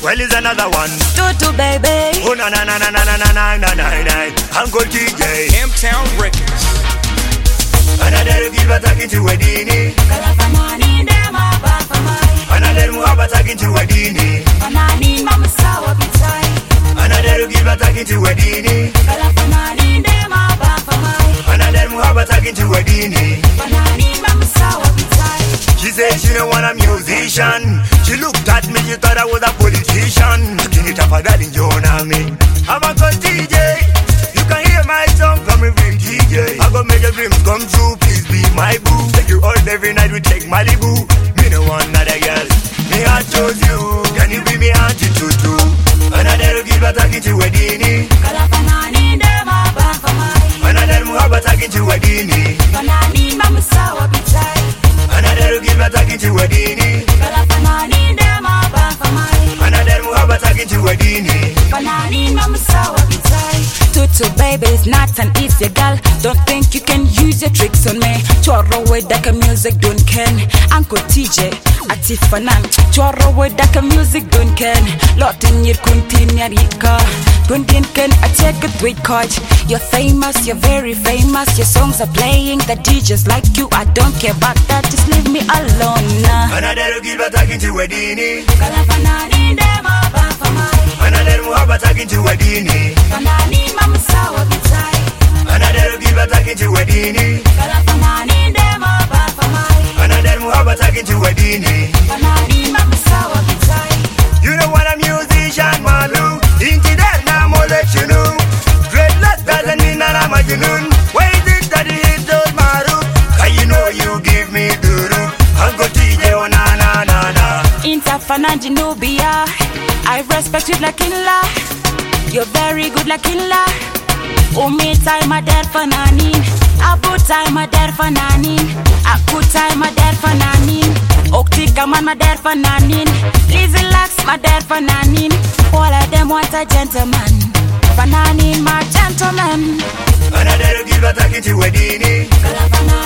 Well, it's another one. Tutu baby. Oh na na na na na na na na na na na. Uncle TJ. M-Town Records. Another give a talking to Wedini. Kalafanani dema bafamai. Another muhabba talking to Wedini. Fanani mama sawa bitai. Another give a talking to Wedini. Kalafanani dema bafamai. Another muhabba talking to Wedini. Fanani mama sawa bitai. She said she don't want a musician. She looked at me, she thought I was a politician. Can it up a girl in your name? I'm a good DJ. You can hear my song from every DJ. I gon' make your dreams come true. Please be my boo. Take you out every night, we take Malibu. Me no want another girl. Me I chose you. Can you be me auntie tutu? Another give a talking to Wedini. Kalafanani dema bafamai. Another muhabba talking to Wedini. Fanani mama sawa bitai. Another give a talking to Wedini. Kalafanani dema bafamai. Another muhabba talking to Wedini. Fanani mama sawa bitai. Tutu baby is not an easy girl. Don't think you can use your tricks on me. Choro with daka music don't ken. Uncle TJ ati fanan. Choro with daka music don't ken. Lotin yir kuntin yarika. Kuntin ken I take it with coach. You're famous, you're very famous. Your songs are playing, the DJs like you. I don't care about that, just leave me alone. Another give a talking to Wedini. Kalafanani dema bafamai. Another muhabba talking to Wedini. Fanani mama sawa bitai. Another give a talking to Wedini. Kalafanani dema bafamai. Another muhabba talking to Wedini. Fanani mama sawa bitai. You know what a musician, Malu. Into that now, I'll let you know. Great luck doesn't mean that I'm a junoon. Waiting that it hit those Maru. Cause you know you give me duru. Uncle TJ, oh na na na na. Inta Fananji Nubia. I respect you like Illa. You're very good like Illa. Umi time my dad Fananin. Abu time my dad Fananin. Aku time my dad Fananin. Oktika man my dad Fananin. Lizzy Lax my dad Fananin. All of them want a gentleman. Fananin my gentleman. Another give a talking to Wedini. Kalafanani